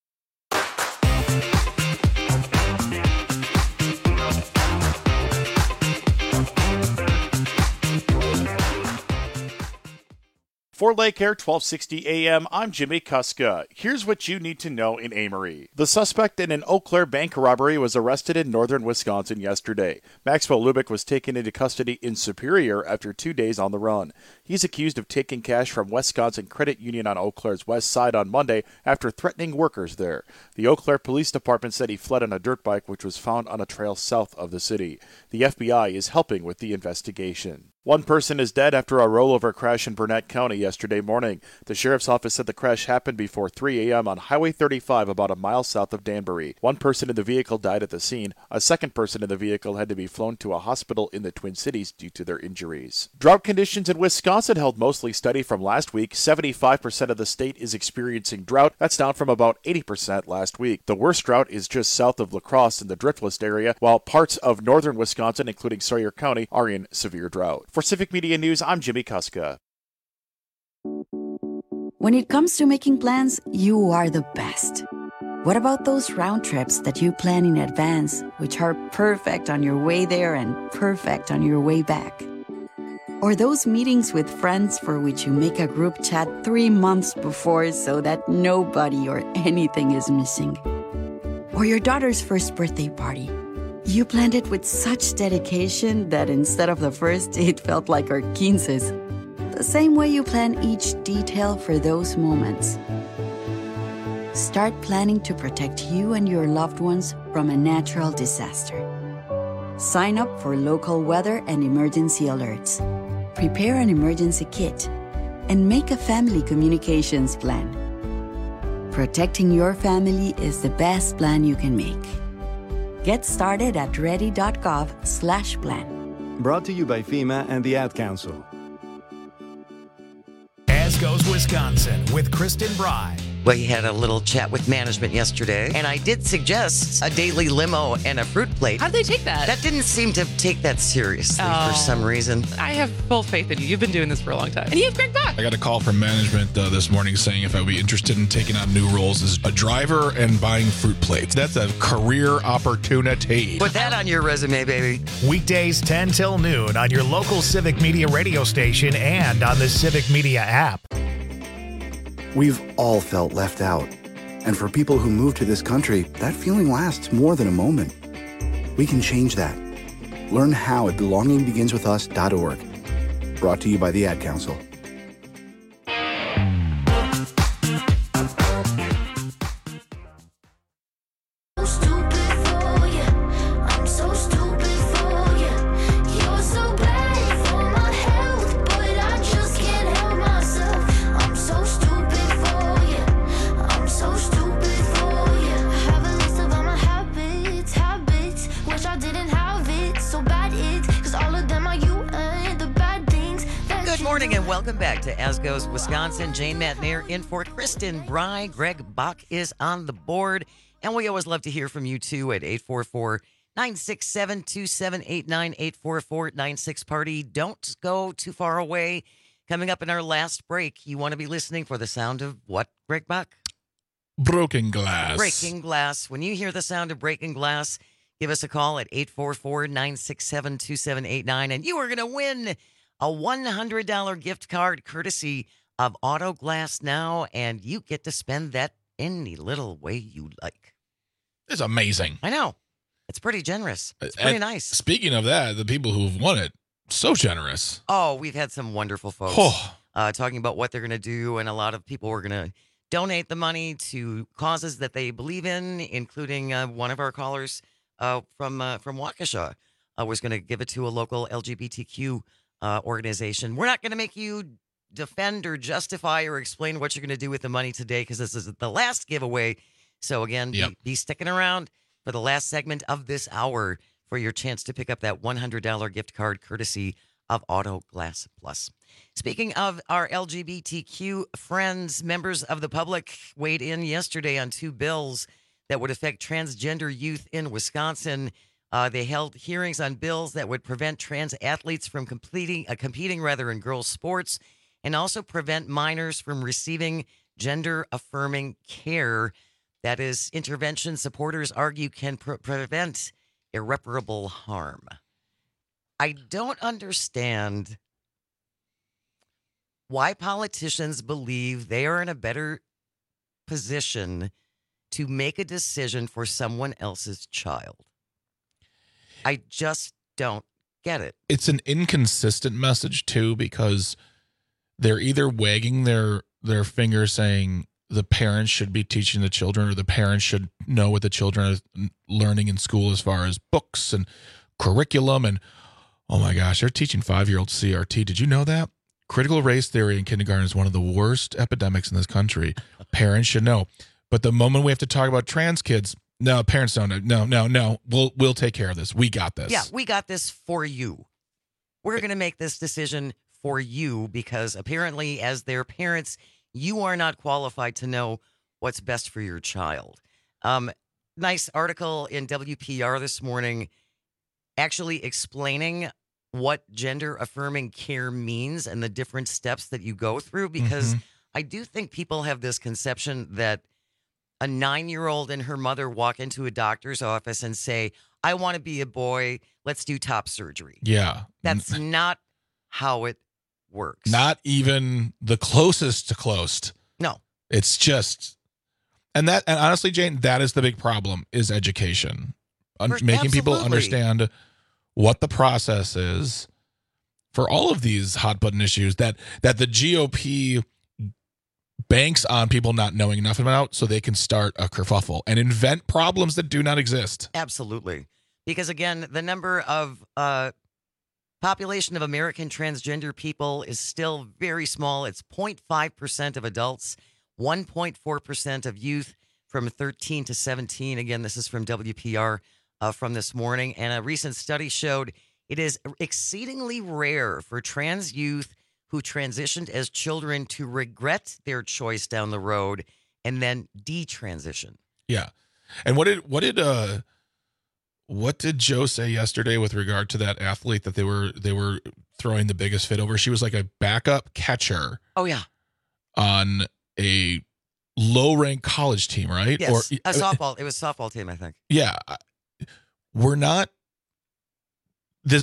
For Lake Air twelve sixty A M, I'm Jimmy Kuska. Here's what you need to know in Amory. The suspect in an Eau Claire bank robbery was arrested in northern Wisconsin yesterday. Maxwell Lubick was taken into custody in Superior after two days on the run. He's accused of taking cash from Wisconsin Credit Union on Eau Claire's west side on Monday after threatening workers there. The Eau Claire Police Department said he fled on a dirt bike which was found on a trail south of the city. The F B I is helping with the investigation. One person is dead after a rollover crash in Burnett County yesterday morning. The sheriff's office said the crash happened before three a.m. on Highway thirty-five about a mile south of Danbury. One person in the vehicle died at the scene. A second person in the vehicle had to be flown to a hospital in the Twin Cities due to their injuries. Drought conditions in Wisconsin held mostly steady from last week. seventy-five percent of the state is experiencing drought. That's down from about eighty percent last week. The worst drought is just south of La Crosse in the Driftless area, while parts of northern Wisconsin, including Sawyer County, are in severe drought. For Civic Media News, I'm Jimmy Kuska. When it comes to making plans, you are the best. What about those round trips that you plan in advance, which are perfect on your way there and perfect on your way back? Or those meetings with friends for which you make a group chat three months before so that nobody or anything is missing? Or your daughter's first birthday party. You planned it with such dedication that instead of the first, it felt like our quinces. The same way you plan each detail for those moments. Start planning to protect you and your loved ones from a natural disaster. Sign up for local weather and emergency alerts. Prepare an emergency kit. And make a family communications plan. Protecting your family is the best plan you can make. Get started at ready.gov slash plan. Brought to you by FEMA and the Ad Council. As goes Wisconsin with Kristen Bry. We had a little chat with management yesterday, and I did suggest a daily limo and a fruit plate. How'd they take that? That didn't seem to take that seriously Oh. for some reason. I have full faith in you. You've been doing this for a long time. And you have Greg Bach. I got a call from management uh, this morning saying if I would be interested in taking on new roles as a driver and buying fruit plates. That's a career opportunity. Put that on your resume, baby. Weekdays ten till noon on your local Civic Media radio station and on the Civic Media app. We've all felt left out. And for people who move to this country, that feeling lasts more than a moment. We can change that. Learn how at belonging begins with us dot org. Brought to you by the Ad Council. Welcome back to As Goes Wisconsin. Jane Matnair in for Kristen Bry. Greg Bach is on the board. And we always love to hear from you, too, at eight four four, nine six seven, two seven eight nine, eight four four, nine six party. Don't go too far away. Coming up in our last break, you want to be listening for the sound of what, Greg Bach? Broken glass. Breaking glass. When you hear the sound of breaking glass, give us a call at eight four four, nine six seven, two seven eight nine, and you are going to win a one hundred dollars gift card courtesy of Auto Glass Now, and you get to spend that any little way you like. It's amazing. I know. It's pretty generous. It's pretty And nice. Speaking of that, the people who've won it, so generous. Oh, we've had some wonderful folks Oh. uh, talking about what they're going to do, and a lot of people were going to donate the money to causes that they believe in, including uh, one of our callers uh, from uh, from Waukesha uh, was going to give it to a local L G B T Q uh, organization. We're not going to make you defend or justify or explain what you're going to do with the money today because this is the last giveaway. So again, Yep. be, be sticking around for the last segment of this hour for your chance to pick up that one hundred dollars gift card courtesy of Auto Glass Plus. Speaking of our L G B T Q friends, members of the public weighed in yesterday on two bills that would affect transgender youth in Wisconsin. Uh, they held hearings on bills that would prevent trans athletes from completing, uh, competing rather in girls' sports and also prevent minors from receiving gender-affirming care. That is, intervention supporters argue can pre- prevent irreparable harm. I don't understand why politicians believe they are in a better position to make a decision for someone else's child. I just don't get it. It's an inconsistent message too, because they're either wagging their their finger saying the parents should be teaching the children, or the parents should know what the children are learning in school as far as books and curriculum. And oh my gosh, they're teaching five-year-olds C R T. Did you know that? Critical race theory in kindergarten is one of the worst epidemics in this country. Parents should know. But the moment we have to talk about trans kids, no, parents don't know. No, no, no. We'll we'll take care of this. We got this. Yeah, we got this for you. We're going to make this decision for you because apparently as their parents, you are not qualified to know what's best for your child. Um, nice article in W P R this morning actually explaining what gender affirming care means and the different steps that you go through, because Mhm. I do think people have this conception that a nine-year-old and her mother walk into a doctor's office and say, I want to be a boy, let's do top surgery. Yeah. That's not how it works. Not even the closest to close. No. It's just, and that, and honestly, Jane, that is the big problem, is education. Un- For- making people absolutely. understand what the process is for all of these hot button issues that that the G O P banks on people not knowing enough about, so they can start a kerfuffle and invent problems that do not exist. Absolutely. Because again, the number of uh, population of American transgender people is still very small. It's zero point five percent of adults, one point four percent of youth from thirteen to seventeen. Again, this is from W P R uh, from this morning. And a recent study showed it is exceedingly rare for trans youth who transitioned as children to regret their choice down the road and then detransition. Yeah. And what did what did uh what did Joe say yesterday with regard to that athlete that they were they were throwing the biggest fit over? She was like a backup catcher Oh, yeah. on a low-ranked college team, right? Yes. Or a softball. It was a softball team, I think. yeah, I- we're not this.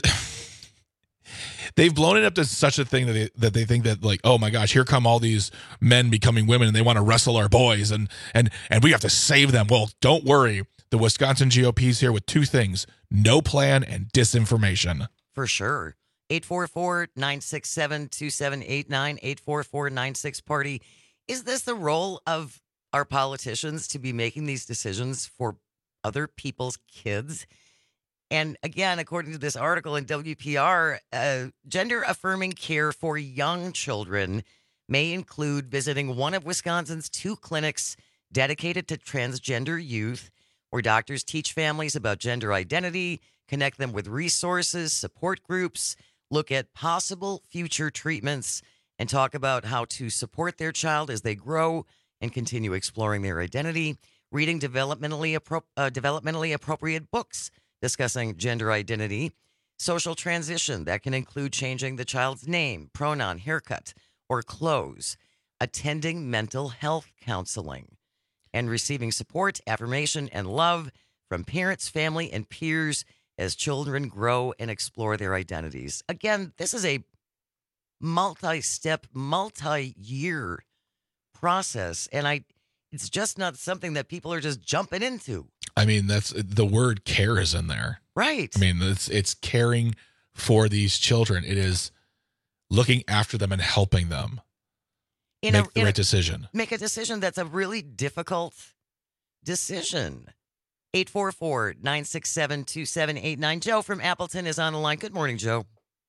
They've blown it up to such a thing that they, that they think that, like, oh my gosh, here come all these men becoming women and they want to wrestle our boys and and and we have to save them. Well, don't worry. The Wisconsin G O P is here with two things: no plan and disinformation. For sure. eight four four, nine six seven, two seven eight nine, eight four four, nine six party. Is this the role of our politicians to be making these decisions for other people's kids? And again, according to this article in W P R, uh, gender affirming care for young children may include visiting one of Wisconsin's two clinics dedicated to transgender youth, where doctors teach families about gender identity, connect them with resources, support groups, look at possible future treatments, and talk about how to support their child as they grow and continue exploring their identity, reading developmentally, appro- uh, developmentally appropriate books discussing gender identity, social transition that can include changing the child's name, pronoun, haircut, or clothes, attending mental health counseling, and receiving support, affirmation, and love from parents, family, and peers as children grow and explore their identities. Again, this is a multi-step, multi-year process, and I it's just not something that people are just jumping into. I mean, that's the word care is in there. Right. I mean, it's it's caring for these children. It is looking after them and helping them. in make a, the in right a, decision. Make a decision that's a really difficult decision. eight four four, nine six seven, two seven eight nine. Joe from Appleton is on the line. Good morning, Joe.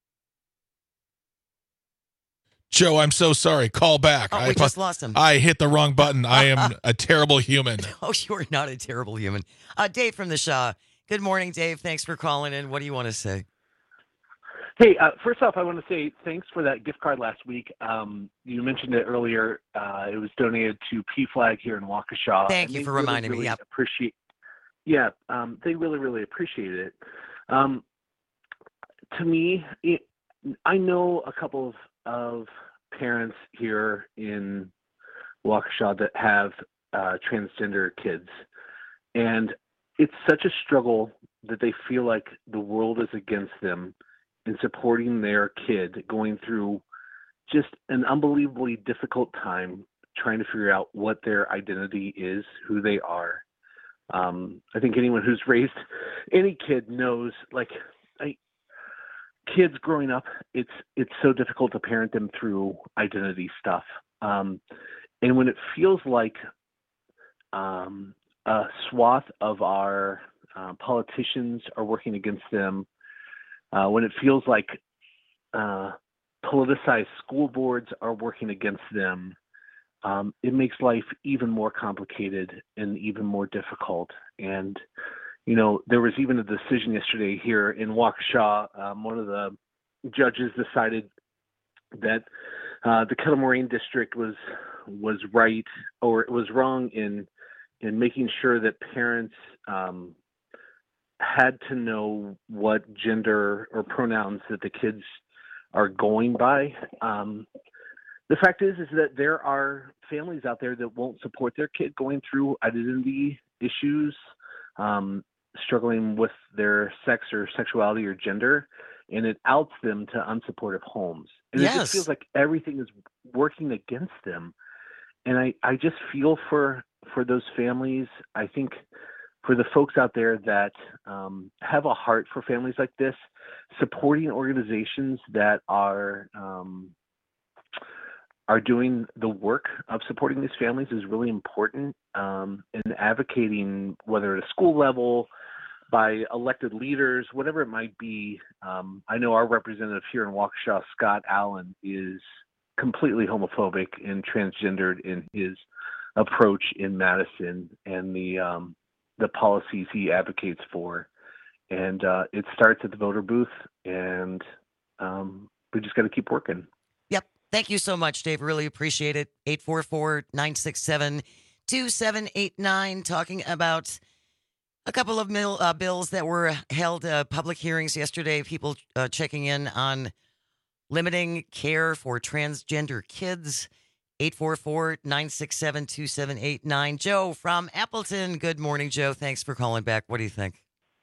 Joe, I'm so sorry. Call back. Oh, I we just lost him. I hit the wrong button. I am a terrible human. Oh, you are not a terrible human. Uh, Dave from the Shaw. Good morning, Dave. Thanks for calling in. What do you want to say? Hey, uh, first off, I want to say thanks for that gift card last week. Um, you mentioned it earlier. Uh, it was donated to P Flag here in Waukesha. Thank and you they for really, reminding really me. Yep. Appreciate. Yeah, um, they really, really appreciated it. Um, to me, it, I know a couple of, of parents here in Waukesha that have uh, transgender kids, and it's such a struggle that they feel like the world is against them in supporting their kid going through just an unbelievably difficult time trying to figure out what their identity is, who they are. Um, I think anyone who's raised any kid knows, like, I, kids growing up, it's it's so difficult to parent them through identity stuff. Um, and when it feels like um, a swath of our uh, politicians are working against them, uh, when it feels like uh, politicized school boards are working against them, um, it makes life even more complicated and even more difficult. And, you know, there was even a decision yesterday here in Waukesha. Um, one of the judges decided that uh, the Kettle Moraine district was was right, or it was wrong in in making sure that parents um, had to know what gender or pronouns that the kids are going by. Um, the fact is, is that there are families out there that won't support their kid going through identity issues, um, struggling with their sex or sexuality or gender, and it outs them to unsupportive homes. And Yes. it just feels like everything is working against them. And I, I just feel for for those families. I think for the folks out there that um, have a heart for families like this, supporting organizations that are um, are doing the work of supporting these families is really important. Um, and advocating, whether at a school level, by elected leaders, whatever it might be. Um, I know our representative here in Waukesha, Scott Allen, is completely homophobic and transgendered in his approach in Madison and the um, the policies he advocates for. And uh, it starts at the voter booth, and um, we just got to keep working. Yep. Thank you so much, Dave. Really appreciate it. eight four four, nine six seven, two seven eight nine, talking about a couple of mil, uh, bills that were held uh, public hearings yesterday. People uh, checking in on limiting care for transgender kids. eight four four, nine six seven, two seven eight nine. Joe from Appleton. Good morning, Joe. Thanks for calling back. What do you think?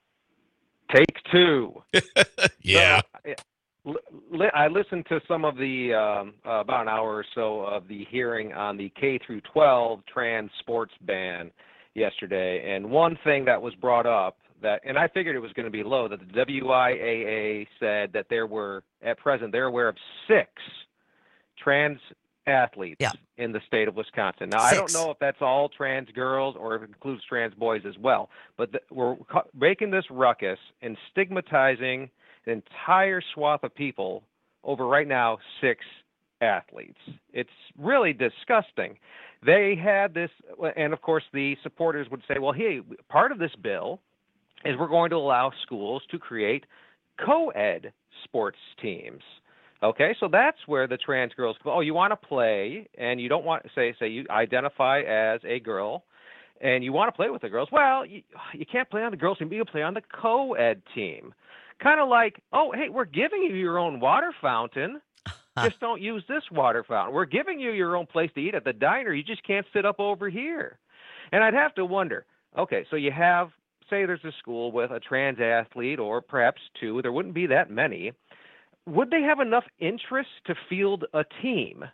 Take two. Yeah. So, li- I listened to some of the, um, uh, about an hour or so of the hearing on the K through twelve trans sports ban yesterday. And one thing that was brought up that, and I figured it was going to be low, that the W I A A said that there were, at present, they're aware of six trans athletes yeah. in the state of Wisconsin. Now, Six. I don't know if that's all trans girls or if it includes trans boys as well, but the, we're ca- making this ruckus and stigmatizing an entire swath of people over right now six athletes. It's really disgusting. They had this, and of course the supporters would say, well, hey, part of this bill is we're going to allow schools to create co-ed sports teams. Okay, so that's where the trans girls go, oh, you want to play, and you don't want, say, say you identify as a girl, and you want to play with the girls. Well, you, you can't play on the girls team, but you can play on the co-ed team. Kind of like, oh, hey, we're giving you your own water fountain. Just don't use this water fountain. We're giving you your own place to eat at the diner. You just can't sit up over here. And I'd have to wonder, okay, so you have, say there's a school with a trans athlete or perhaps two. There wouldn't be that many. Would they have enough interest to field a team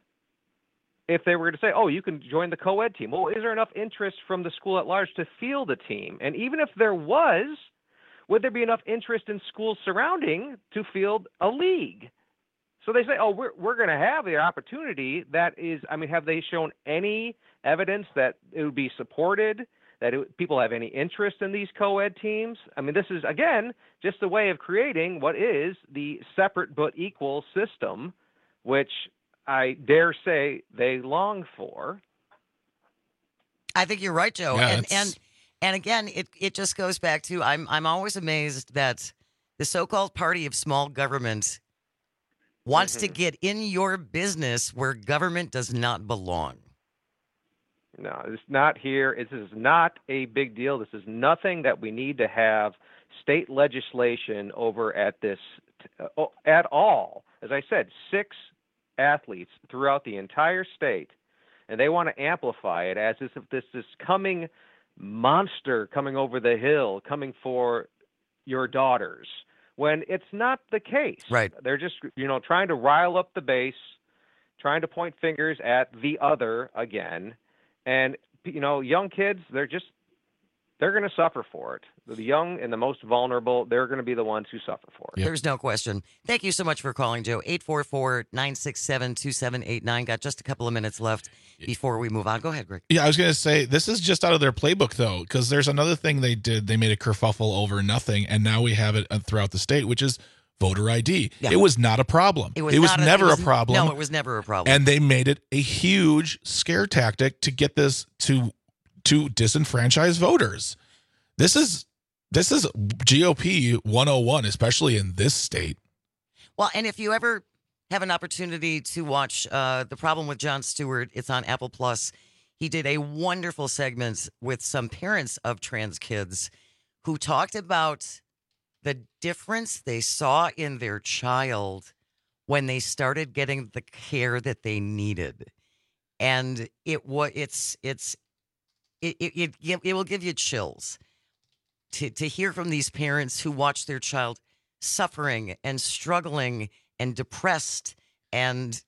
if they were to say, oh, you can join the co-ed team? Well, is there enough interest from the school at large to field a team? And even if there was, would there be enough interest in schools surrounding to field a league? So they say, oh, we're we're going to have the opportunity. That is, I mean, have they shown any evidence that it would be supported, that it, people have any interest in these co-ed teams? I mean, this is, again, just a way of creating what is the separate but equal system, which I dare say they long for. I think you're right, Joe. Yeah, and, it's- and and again, it, it just goes back to I'm I'm always amazed that the so-called party of small government wants Mm-hmm. to get in your business where government does not belong. No, it's not here. This is not a big deal. This is nothing that we need to have state legislation over at this uh, at all. As I said, six athletes throughout the entire state, and they want to amplify it as if this is coming monster coming over the hill, coming for your daughters, when it's not the case. Right. They're just, you know, trying to rile up the base, trying to point fingers at the other again. And, you know, young kids, they're just, they're going to suffer for it. The young and the most vulnerable, they're going to be the ones who suffer for it. There's no question. Thank you so much for calling, Joe. eight four four, nine six seven, two seven eight nine. Got just a couple of minutes left before we move on. Go ahead, Greg. Yeah, I was going to say, this is just out of their playbook, though, because there's another thing they did. They made a kerfuffle over nothing, and now we have it throughout the state, which is voter I D. Yeah. It was not a problem. It was, it was not a- never it was- a problem. No, it was never a problem. And they made it a huge scare tactic to get this to to disenfranchise voters. This is this is G O P one oh one, especially in this state. Well, and if you ever have an opportunity to watch uh, The Problem with Jon Stewart, it's on Apple Plus. He did a wonderful segment with some parents of trans kids who talked about the difference they saw in their child when they started getting the care that they needed. And it was it's it's it it, it, it will give you chills to to hear from these parents who watch their child suffering and struggling and depressed and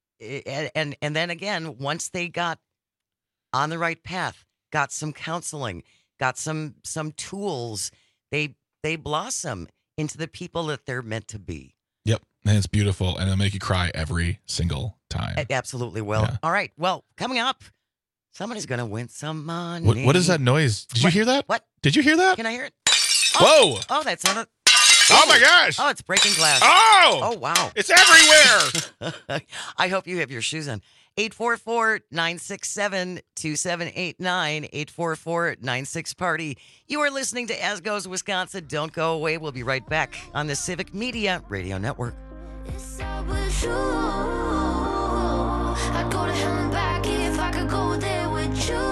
and and then again, once they got on the right path, got some counseling, got some some tools, they they blossom into the people that they're meant to be. Yep. And it's beautiful, and it'll make you cry every single time. It absolutely will. Yeah. All right. Well, coming up, somebody's gonna win some money. What, what is that noise? Did What? you hear that? What? Did you hear that? Can I hear it? Whoa! Oh, that's not a. Oh my gosh! Oh, it's breaking glass. Oh! Oh, wow. It's everywhere. I hope you have your shoes on. eight four four, nine six seven, two seven eight nine, eight four four, nine six party. You are listening to As Goes Wisconsin. Don't go away. We'll be right back on the Civic Media Radio Network. With you, I'd go to hell and back if I could go there with you.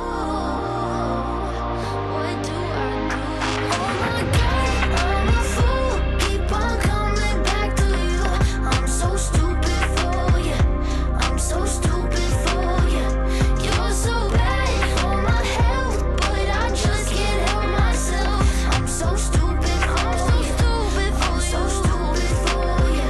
What do I do? Oh my God, I'm a fool. Keep on coming back to you. I'm so stupid for you. I'm so stupid for you. You're so bad on my health, but I just can't help myself. I'm so stupid for you. I'm so stupid for you.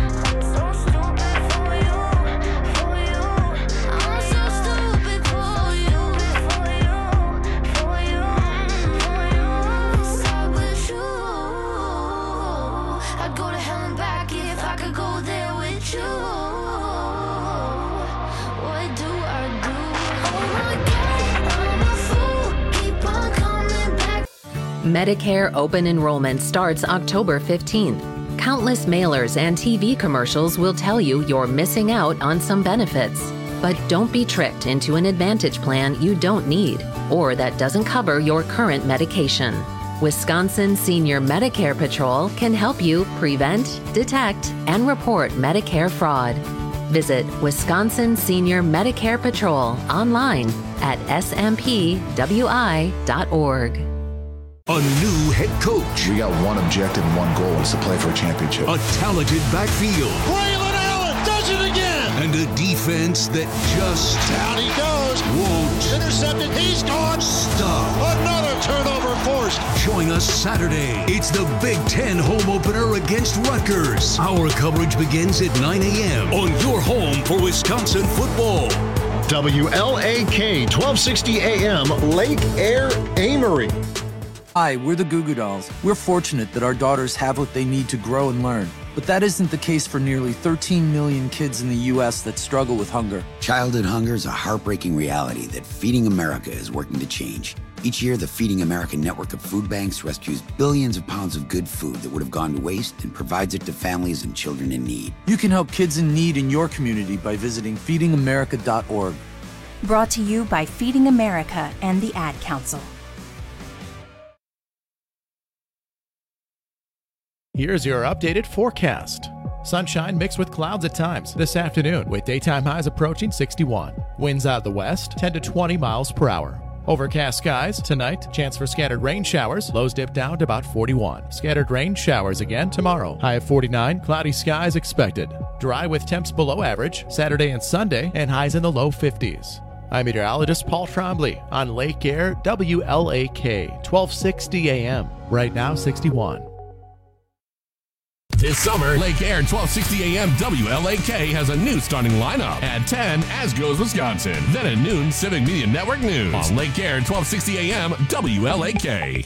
I'd go to hell and back if I could go there with you. What do I do? Oh my God, I'm a fool. Keep on coming back. Medicare open enrollment starts October fifteenth. Countless mailers and T V commercials will tell you you're missing out on some benefits. But don't be tricked into an Advantage plan you don't need or that doesn't cover your current medication. Wisconsin Senior Medicare Patrol can help you prevent, detect, and report Medicare fraud. Visit Wisconsin Senior Medicare Patrol online at s m p w i dot org. A new head coach. We got one objective and one goal, is to play for a championship. A talented backfield. Braylon Allen does it again. And a defense that just Down he goes. won't Intercepted. He's gone. stop. Another turnover forced. Join us Saturday. It's the Big Ten home opener against Rutgers. Our coverage begins at nine a.m. on your home for Wisconsin football. W L A K twelve sixty A M Lake Air Amory. Hi, we're the Goo Goo Dolls. We're fortunate that our daughters have what they need to grow and learn. But that isn't the case for nearly thirteen million kids in the U S that struggle with hunger. Childhood hunger is a heartbreaking reality that Feeding America is working to change. Each year, the Feeding America network of food banks rescues billions of pounds of good food that would have gone to waste and provides it to families and children in need. You can help kids in need in your community by visiting feeding america dot org. Brought to you by Feeding America and the Ad Council. Here's your updated forecast. Sunshine mixed with clouds at times this afternoon with daytime highs approaching sixty-one. Winds out of the west, ten to twenty miles per hour. Overcast skies tonight, chance for scattered rain showers, lows dip down to about forty-one. Scattered rain showers again tomorrow, high of forty-nine, cloudy skies expected. Dry with temps below average Saturday and Sunday, and highs in the low fifties. I'm meteorologist Paul Trombley on Lake Air W L A K, twelve sixty A M. Right now, sixty-one. This summer, Lake Air twelve sixty A M W L A K has a new starting lineup. At ten, As Goes Wisconsin. Then at noon, Civic Media Network News. On Lake Air twelve sixty A M W L A K.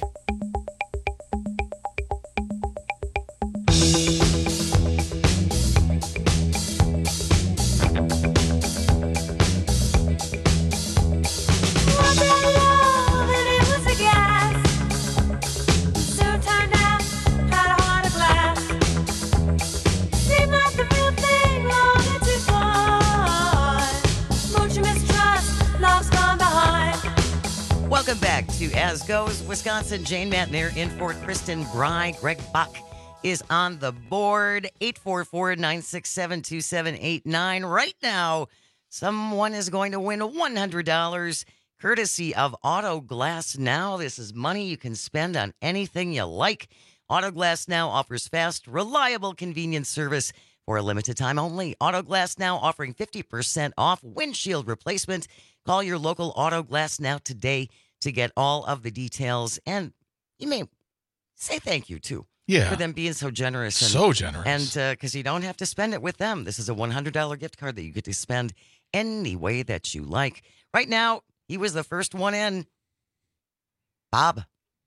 Welcome back to As Goes Wisconsin. Jane Matner in for Kristen Bry. Greg Bach is on the board. eight four four, nine six seven, two seven eight nine. Right now, someone is going to win one hundred dollars courtesy of Auto Glass Now. This is money you can spend on anything you like. Auto Glass Now offers fast, reliable, convenient service for a limited time only. Auto Glass Now offering fifty percent off windshield replacement. Call your local Auto Glass Now today to get all of the details. And you may say thank you, too. Yeah. For them being so generous. And, So generous. And because uh, you don't have to spend it with them. This is a one hundred dollars gift card that you get to spend any way that you like. Right now, he was the first one in. Bob.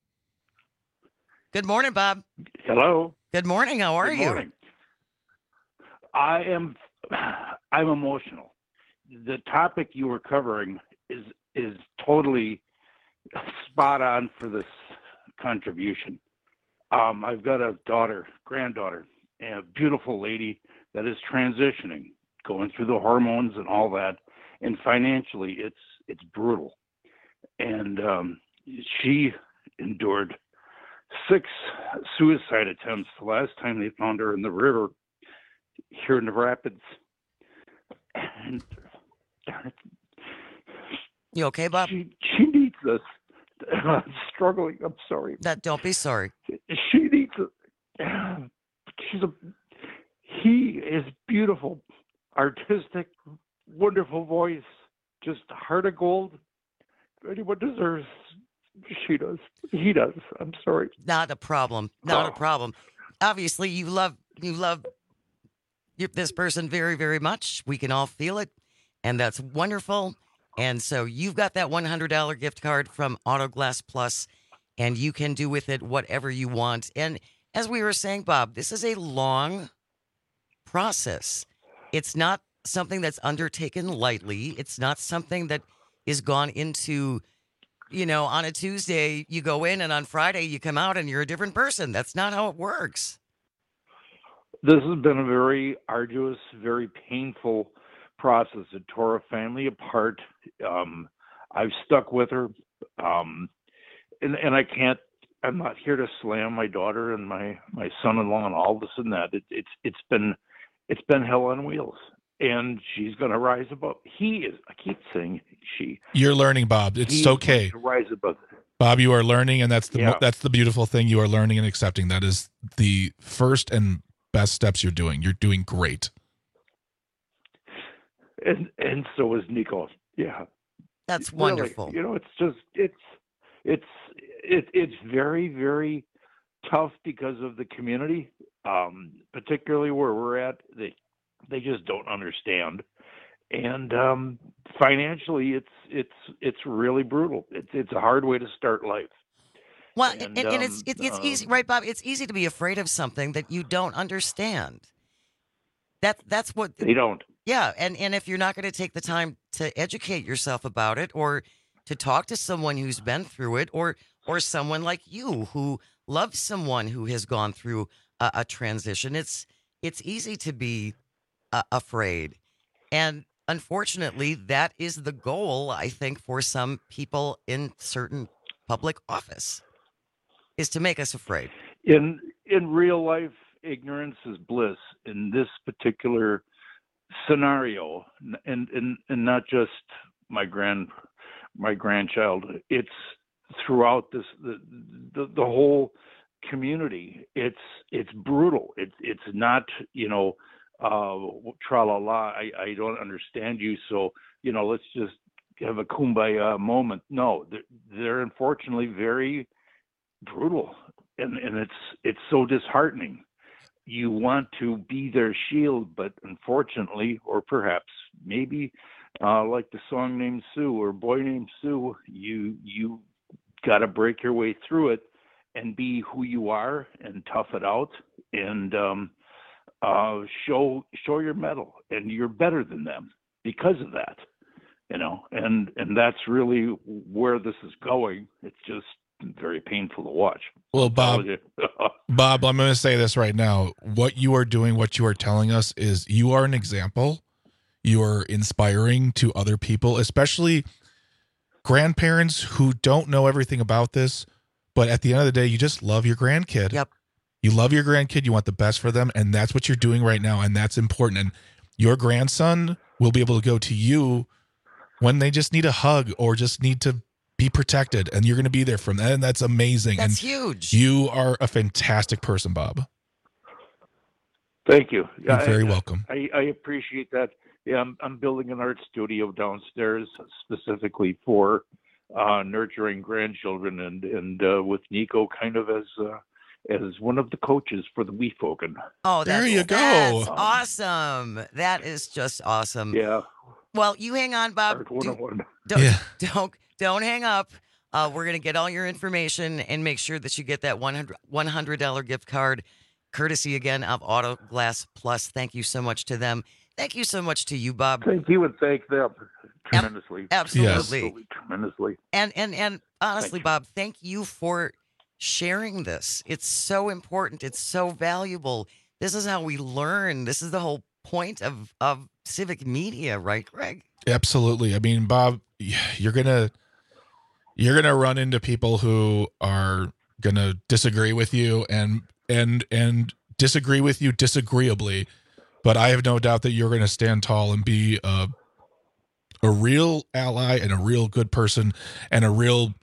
Good morning, Bob. Hello. Good morning. How are Good you? morning. I am I'm emotional. The topic you were covering is is totally spot on for this contribution. Um, I've got a daughter, granddaughter, and a beautiful lady that is transitioning, going through the hormones and all that, and financially it's it's brutal. And um, she endured six suicide attempts the last time they found her in the river here in the Rapids. And you okay, Bob? She, she needs us. I'm struggling. I'm sorry. That don't be sorry. She needs a. She's a. He is beautiful, artistic, wonderful voice, just heart of gold. If anyone deserves, she does. He does. I'm sorry. Not a problem. Not Oh. a problem. Obviously, you love you love you- this person very, very much. We can all feel it, and that's wonderful. And so you've got that one hundred dollars gift card from Auto Glass Plus, and you can do with it whatever you want. And as we were saying, Bob, this is a long process. It's not something that's undertaken lightly. It's not something that is gone into, you know, on a Tuesday you go in and on Friday you come out and you're a different person. That's not how it works. This has been a very arduous, very painful process. It tore a family apart. Um, I've stuck with her. Um, and, and I can't, I'm not here to slam my daughter and my, my son-in-law and all this and that. It, it's, it's been, it's been hell on wheels, and she's going to rise above. He is, I keep saying she. You're learning, Bob. It's He is okay. going to rise above it. Bob, you are learning, and that's the mo- Yeah. that's the beautiful thing. You are learning and accepting. That is the first and best steps you're doing. You're doing great. And, and so is Nico. Yeah. That's Really, wonderful. you know, it's just, it's, it's, it, it's very, very tough because of the community, um, particularly where we're at. They, they just don't understand. And um, financially, it's, it's, it's really brutal. It's, it's a hard way to start life. Well, and, And, and it's um, it, it's uh, easy, right, Bob? It's easy to be afraid of something that you don't understand. That that's what They don't. Yeah, and and if you're not going to take the time to educate yourself about it, or to talk to someone who's been through it, or or someone like you who loves someone who has gone through a, a transition, it's it's easy to be uh, afraid, and unfortunately, that is the goal, I think, for some people in certain public office, is to make us afraid. In in real life, ignorance is bliss. In this particular scenario, and and and not just my grand my grandchild, it's throughout this the the, the whole community. It's it's brutal. It's it's not, you know, uh tra la la, I, I don't understand you, so, you know, let's just have a kumbaya moment. No, they're, they're unfortunately very brutal, and and it's it's so disheartening. You want to be their shield, but unfortunately, or perhaps maybe uh like the song named Sue or Boy Named Sue, you you got to break your way through it and be who you are and tough it out, and um uh show show your mettle, and you're better than them because of that, you know, and and that's really where this is going. It's just very painful to watch. Well, Bob, Bob, I'm going to say this right now. What you are doing, what you are telling us, is you are an example. You are inspiring to other people, especially grandparents who don't know everything about this. But at the end of the day, you just love your grandkid. Yep. You love your grandkid. You want the best for them. And that's what you're doing right now. And that's important. And your grandson will be able to go to you when they just need a hug or just need to be protected, and you're going to be there for them. And that's amazing. That's and huge. You are a fantastic person, Bob. Thank you. You're I- very I- welcome. I, I appreciate that. Yeah, I'm, I'm building an art studio downstairs specifically for uh, nurturing grandchildren, and and uh, with Nico kind of as uh, as one of the coaches for the Wee Folken. Oh, that's, There you go. that's awesome. That is just awesome. Yeah. Well, you hang on, Bob. Art one oh one. Don't Yeah. don't don't hang up. Uh, we're gonna get all your information and make sure that you get that one hundred dollars gift card, courtesy again of Auto Glass Plus. Thank you so much to them. Thank you so much to you, Bob. Thank you, and thank them tremendously. Absolutely. Absolutely, tremendously. And and and honestly, you. Bob, thank you for sharing this. It's so important. It's so valuable. This is how we learn. This is the whole point of of civic media, right, Greg? Absolutely. I mean, Bob, you're going to you're going to run into people who are going to disagree with you and and and disagree with you disagreeably, but I have no doubt that you're going to stand tall and be a a real ally and a real good person and a real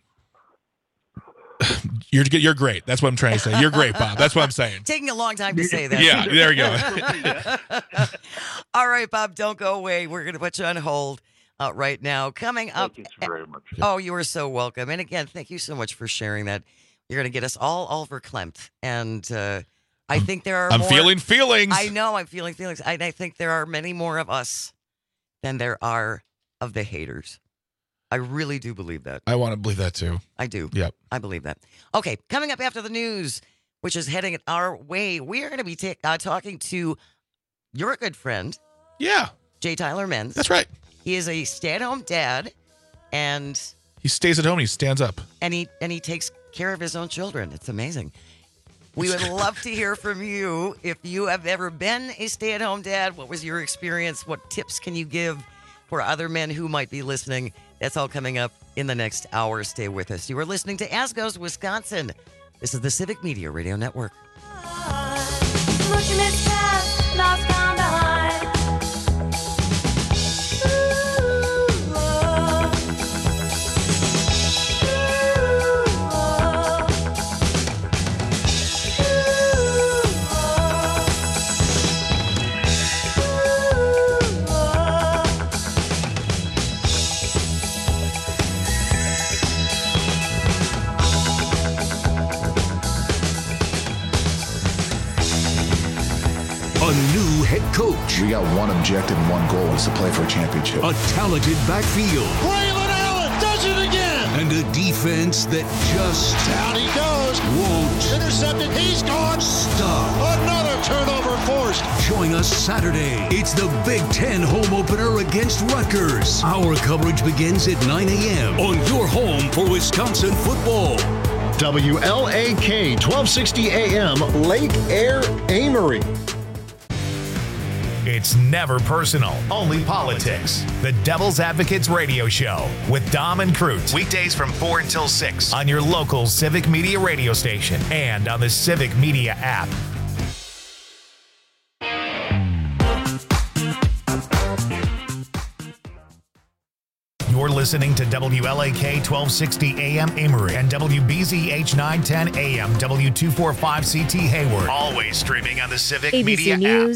You're you're great. That's what I'm trying to say. You're great, Bob. That's what I'm saying. Taking a long time to say that. Yeah, there you go. All right, Bob, don't go away. We're going to put you on hold uh, right now. Coming up. Thank you very much. Oh, you are so welcome. And again, thank you so much for sharing that. You're going to get us all all verklempt. And uh, I think there are I'm more- feeling feelings. I know I'm feeling feelings. I, I think there are many more of us than there are of the haters. I really do believe that. I want to believe that too. I do. Yep. I believe that. Okay, coming up after the news, which is heading our way, we are going to be ta- uh, talking to your good friend. Yeah. J. Tyler Menz. That's right. He is a stay-at-home dad, and He stays at home and he stands up. and he and he takes care of his own children. It's amazing. We would love to hear from you. If you have ever been a stay-at-home dad, what was your experience? What tips can you give for other men who might be listening? That's all coming up in the next hour. Stay with us. You are listening to As Goes Wisconsin. This is the Civic Media Radio Network. Looking at past, lost gone behind. Ooh, oh. Ooh, oh. Ooh, oh. A new head coach. We got one objective and one goal is to play for a championship. A talented backfield. Braylon Allen does it again. And a defense offense that just Down he goes. won't Intercepted. He's gone. stop. Another turnover forced. Join us Saturday. It's the Big Ten home opener against Rutgers. Our coverage begins at nine a.m. on your home for Wisconsin football. W L A K twelve sixty A M Lake Air Amory. It's never personal, only politics. The Devil's Advocates Radio Show with Dom and Cruz. Weekdays from four until six on your local Civic Media radio station and on the Civic Media app. You're listening to W L A K twelve sixty A M Amory and W B Z H nine ten A M W two forty-five C T Hayward. Always streaming on the Civic A B C Media News. app.